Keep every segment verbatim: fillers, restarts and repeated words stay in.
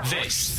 This,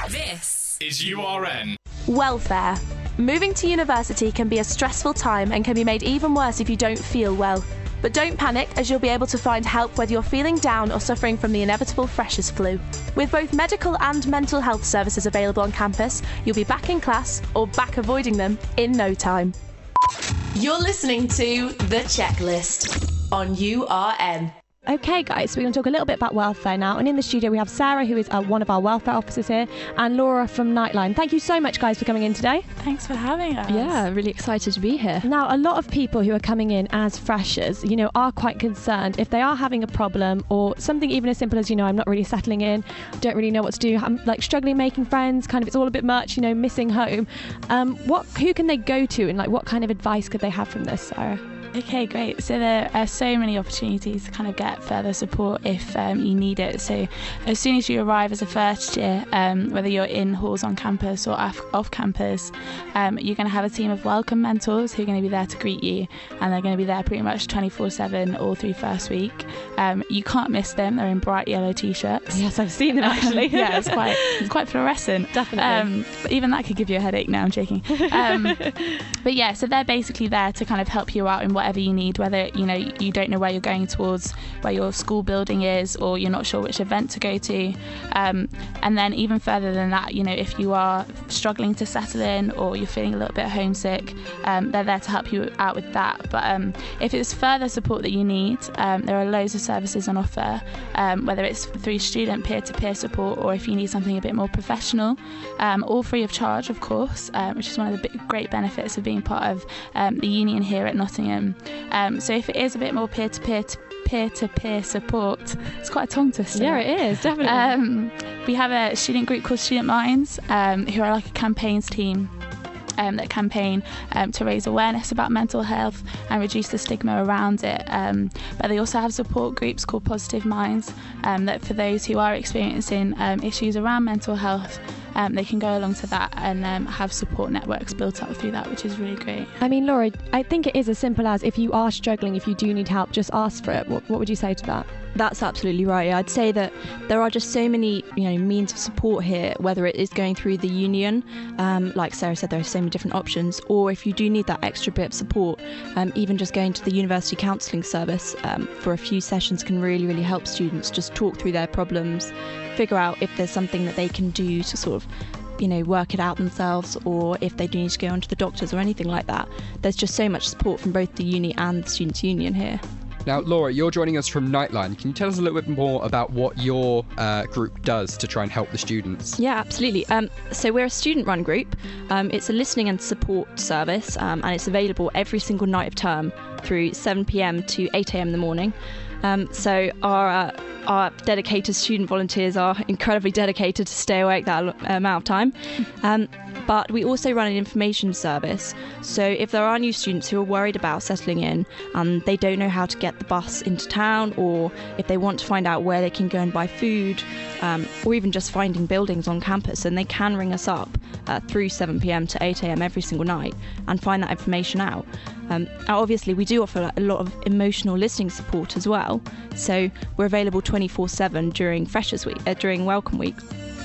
this is U R N. Welfare. Moving to university can be a stressful time and can be made even worse if you don't feel well. But don't panic, as you'll be able to find help whether you're feeling down or suffering from the inevitable freshers' flu. With both medical and mental health services available on campus, you'll be back in class, or back avoiding them, in no time. You're listening to The Checklist on U R N. Okay, guys, so we're going to talk a little bit about welfare now. And in the studio, we have Sarah, who is uh, one of our welfare officers here, and Laura from Nightline. Thank you so much, guys, for coming in today. Thanks for having us. Yeah, really excited to be here. Now, a lot of people who are coming in as freshers, you know, are quite concerned if they are having a problem or something even as simple as, you know, I'm not really settling in, don't really know what to do, I'm like struggling making friends, kind of it's all a bit much, you know, missing home. Um, what, who can they go to, and like what kind of advice could they have from this, Sarah? Okay, great. So there are so many opportunities to kind of get further support if um, you need it. So as soon as you arrive as a first year, um, whether you're in halls on campus or off, off campus, um, you're going to have a team of welcome mentors who are going to be there to greet you, and they're going to be there pretty much twenty-four seven all through first week. Um, you can't miss them. They're in bright yellow t-shirts. Yes, I've seen them actually. Yeah, it's quite it's quite fluorescent. Definitely. Um, but even that could give you a headache. No, I'm joking. Um, but yeah, so they're basically there to kind of help you out in what whatever you need, whether you know you don't know where you're going towards, where your school building is, or you're not sure which event to go to. Um, and then even further than that, you know, if you are struggling to settle in or you're feeling a little bit homesick, um, they're there to help you out with that. But um, if it's further support that you need, um, there are loads of services on offer, um, whether it's through student peer-to-peer support or if you need something a bit more professional, um, all free of charge, of course, um, which is one of the big, great benefits of being part of um, the union here at Nottingham. Um, so if it is a bit more peer-to-peer to peer-to-peer support, it's quite a tongue twister. Yeah, it is, definitely. Um, we have a student group called Student Minds, um, who are like a campaigns team Um, that campaign um, to raise awareness about mental health and reduce the stigma around it. Um, but they also have support groups called Positive Minds, um, that for those who are experiencing um, issues around mental health, um, they can go along to that and um, have support networks built up through that, which is really great. I mean, Laura, I think it is as simple as if you are struggling, if you do need help, just ask for it. What, what would you say to that? That's absolutely right. I'd say that there are just so many, you know, means of support here, whether it is going through the union, um, like Sarah said, there are so many different options, or if you do need that extra bit of support, um, even just going to the university counselling service um, for a few sessions can really, really help students just talk through their problems, figure out if there's something that they can do to sort of, you know, work it out themselves, or if they do need to go on to the doctors or anything like that. There's just so much support from both the uni and the students' union here. Now, Laura, you're joining us from Nightline. Can you tell us a little bit more about what your uh, group does to try and help the students? Yeah, absolutely. Um, so we're a student-run group. Um, it's a listening and support service, um, and it's available every single night of term through seven p.m. to eight a.m. in the morning. Um, so our uh, our dedicated student volunteers are incredibly dedicated to stay awake that amount of time. Um, but we also run an information service. So if there are new students who are worried about settling in and they don't know how to get the bus into town, or if they want to find out where they can go and buy food, um, or even just finding buildings on campus, then they can ring us up uh, through seven p.m. to eight a.m. every single night and find that information out. Um, obviously, we do offer a lot of emotional listening support as well. So we're available twenty-four seven during Freshers Week, uh, during Welcome Week,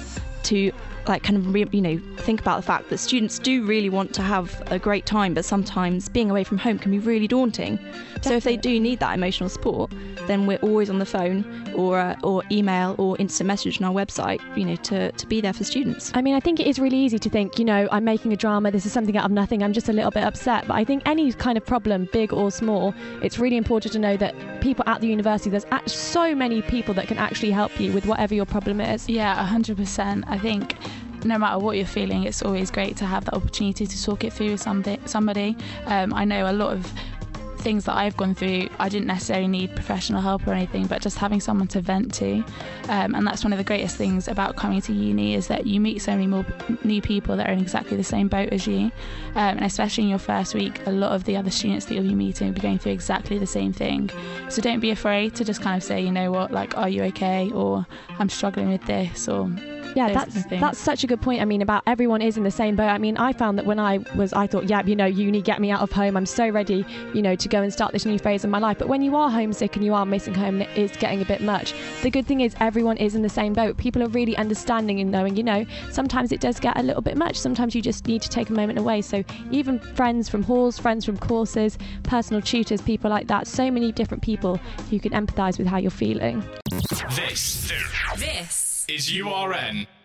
to like kind of re- you know think about the fact that students do really want to have a great time, but sometimes being away from home can be really daunting. Definitely. So if they do need that emotional support, then we're always on the phone or uh, or email or instant message on our website, you know, to, to be there for students. I mean, I think it is really easy to think, you know, I'm making a drama, this is something out of nothing, I'm just a little bit upset. But I think any kind of problem, big or small, it's really important to know that people at the university, there's so many people that can actually help you with whatever your problem is. Yeah, one hundred percent. I think no matter what you're feeling, it's always great to have the opportunity to talk it through with somebody. Um, I know a lot of things that I've gone through, I didn't necessarily need professional help or anything, but just having someone to vent to. Um, and that's one of the greatest things about coming to uni, is that you meet so many more new people that are in exactly the same boat as you. Um, and especially in your first week, a lot of the other students that you'll be meeting will be going through exactly the same thing. So don't be afraid to just kind of say, you know what, like, are you okay? Or I'm struggling with this, or Yeah, those that's kind of things. that's such a good point. I mean, about everyone is in the same boat. I mean, I found that when I was, I thought, yeah, you know, uni, get me out of home. I'm so ready, you know, to go and start this new phase of my life. But when you are homesick and you are missing home and it is getting a bit much, the good thing is everyone is in the same boat. People are really understanding and knowing, you know, sometimes it does get a little bit much. Sometimes you just need to take a moment away. So even friends from halls, friends from courses, personal tutors, people like that, so many different people who can empathise with how you're feeling. This, this is U R N.